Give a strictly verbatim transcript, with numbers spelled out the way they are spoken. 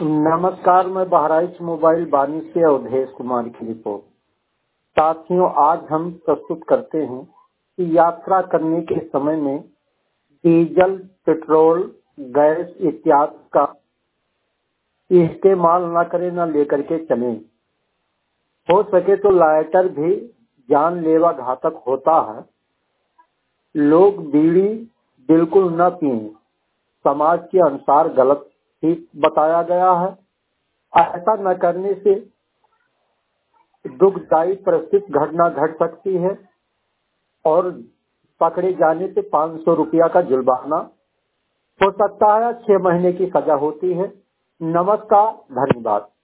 नमस्कार, मैं बहराइच मोबाइल बानी से अवधेश कुमार की रिपोर्ट। साथियों, आज हम प्रस्तुत करते हैं कि यात्रा करने के समय में डीजल, पेट्रोल, गैस इत्यादि का इस्तेमाल न करें, न लेकर के चलें। हो सके तो लाइटर भी जानलेवा घातक होता है। लोग बीड़ी बिल्कुल न पिएं, समाज के अनुसार गलत ही बताया गया है। ऐसा न करने से दुखदायी परिस्थिति घटना घट सकती है और पकड़े जाने से पाँच सौ रुपया का जुर्माना हो सकता है, छह महीने की सजा होती है। नमस्कार, धन्यवाद।